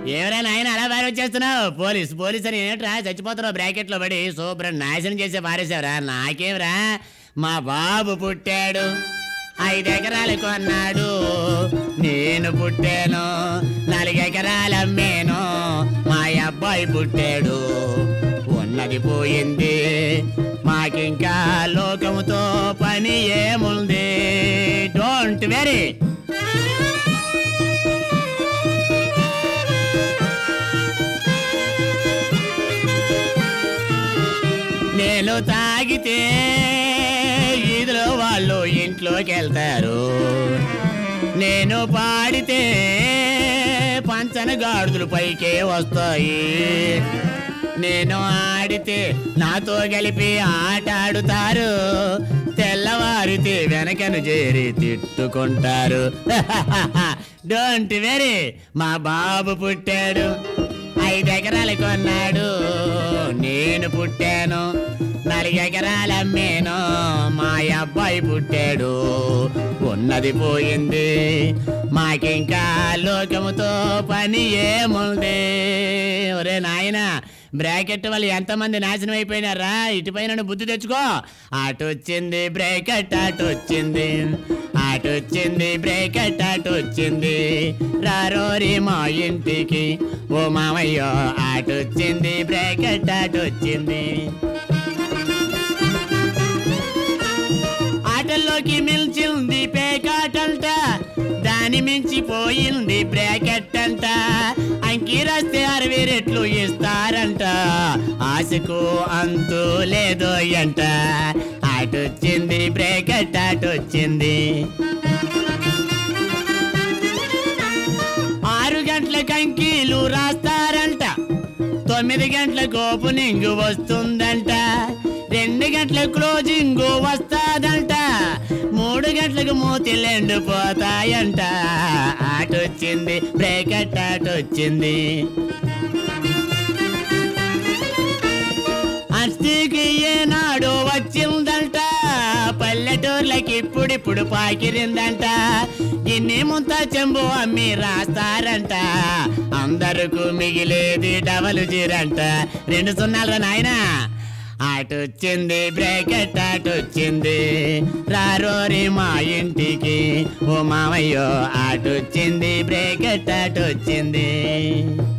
ఏమరా నాయన అలా బాగా వచ్చేస్తున్నావు? పోలీస్ అని ఏంట్రా చచ్చిపోతున్నావు బ్రాకెట్ లో పడి శుభ్రం నాశనం చేసే పారేసావురా. నాకేమరా, మా బాబు పుట్టాడు, 5 ఎకరాలు కొన్నాడు, నేను పుట్టాను, 4 ఎకరాలు అమ్మేను, మా అబ్బాయి పుట్టాడు, ఉన్నది పోయింది, మాకింకా లోకముతో పని ఏముంది. Don't worry. నేను తాగితే ఈదులో వాళ్ళు ఇంట్లోకి వెళ్తారు, నేను పాడితే పంచన గాడిదలు పైకే వస్తాయి, నేను ఆడితే నాతో కలిపి ఆట ఆడుతారు, తెల్లవారితే వెనకను చేరి తిట్టుకుంటారు. డోంట్ వెరీ, మా బాబు పుట్టాడు, 5 ఎకరాలు కొన్నాడు, నేను పుట్టాను, 4 ఎకరాలు అమ్మేను, మా అబ్బాయి పుట్టాడు, ఉన్నది పోయింది, మాకింకా లోకముతో పని ఏముంది. ఒరే నాయన, బ్రాకెట్ వాళ్ళు ఎంతమంది నాశనం అయిపోయినారా, ఇటుపైన బుద్ధి తెచ్చుకో. అటొచ్చింది బ్రాకెట్, అటొచ్చింది, అటొచ్చింది బ్రాకెట్, అటొచ్చింది, రారోరి మా ఇంటికి ఓ మామయ్యో, అటొచ్చింది బ్రాకెట్, అటొచ్చింది. ఆటల్లోకి మిల్చింది పేకాటంట, దాని మించిపోయింది బ్రాకెట్ అంట, అంకి రాస్తే 60 రెట్లు ఇస్తారంట, ఆశకు అంతు లేదో అంట, అటొచ్చింది బ్రాకెట్, అటొచ్చింది. 6 గంటలకు అంకీలు రాస్తారంట, 9 గంటలకు ఓపెనింగ్ వస్తుందంట, 2 గంటలకు క్లోజింగ్ వస్తాదంట, 3 గంటలకు మూతిలు ఎండిపోతాయంట, అటొచ్చింది బ్రాకెట్, అటొచ్చింది. అస్తికి ఏనాడు వచ్చిందంట, పల్లెటూర్లకి ఇప్పుడిప్పుడు పాకిరిందంట, గిన్నె ముంత చెంబు అమ్మి రాస్తారంట, అందరకు మిగిలేది డబల్ జీరంట. 2 సున్నాలు నాయనా. అటొచ్చింది బ్రాకెట్, అటొచ్చింది, రారోరి మా ఇంటికి ఓ మామయ్యో, అటొచ్చింది బ్రాకెట్, అటొచ్చింది.